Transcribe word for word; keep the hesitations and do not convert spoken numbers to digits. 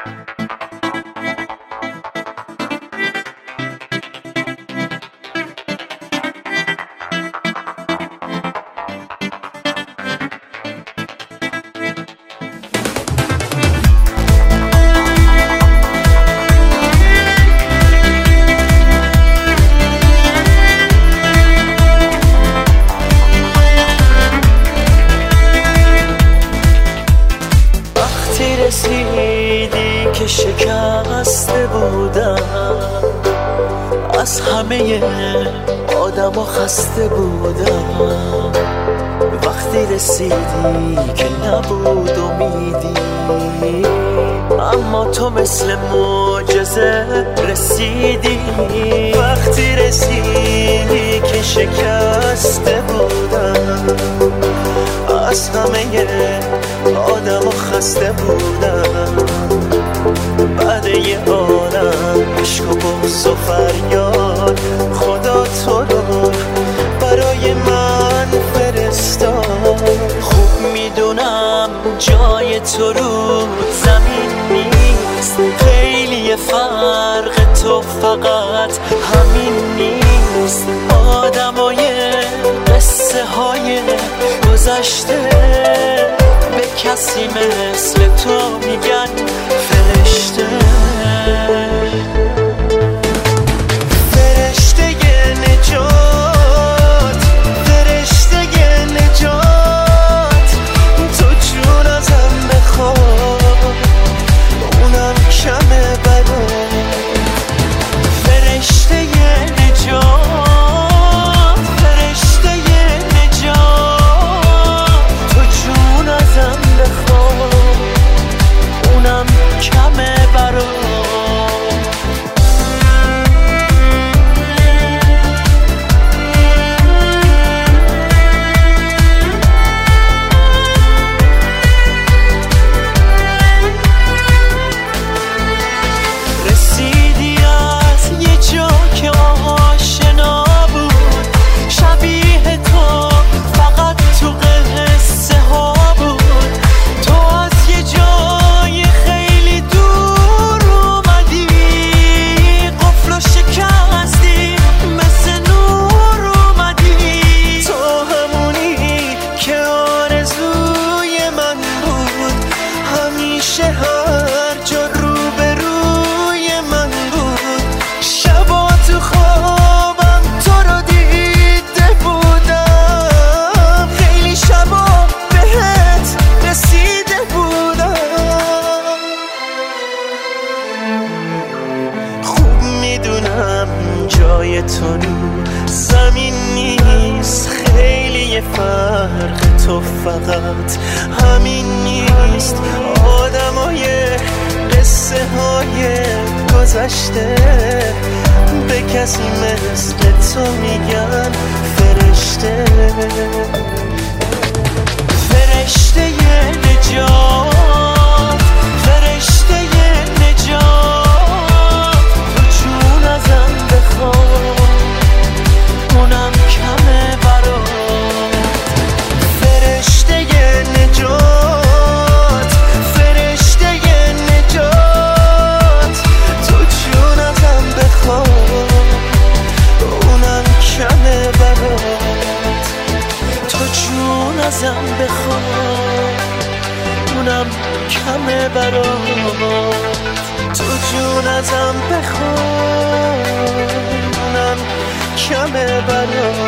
رسیدی که شکسته بودم، از همه آدم ها خسته بودم. وقتی رسیدی که نبود امیدی، اما تو مثل معجزه رسیدی. وقتی رسیدی که شکسته بودم، از همه آدم و خسته بودم. بعد یه عالم عشق و بغض و فریاد، خدا تو رو برای من فرستاد. خوب میدونم جای تو رو زمین نیست، خیلی فرق تو فقط همین نیست. آدمای قصه های گذشته به کسی مثل تو میگن فرشته. فرشته نجات، فرشته نجات، تو جون ازم بخواد، اونم کمه برات. فرشته نجات، فرشته نجات، تو جون ازم بخواد، اونم کمه برات. رسیدی از یه جا که آشنا بود، شبیه تو فقط تو قصه ها بود. تو از یه جای خیلی دور اومدی، قفل و شکستی، مثل نور اومدی. تو همونی که آرزوی من بود، همیشه هر جا روبروی من بود. شبا تو خوابم تو رو دیده بودم، خیلی شبا بهت رسیده بودم. خوب میدونم جای تو رو زمین نیست، خیلی فرق تو فقط همین نیست. آدمای قصه های گذشته به کسی مثل تو میگن فرشته. فرشته نجات، فرشته نجات، تو جون ازم بخواد، اونم کمه برات. فرشته نجات، فرشته نجات، تو جون ازم بخواد، اونم کمه برات. تو جون ازم بخواد، اونم کمه برات. تو جون ازم بخواد، اونم کمه برات.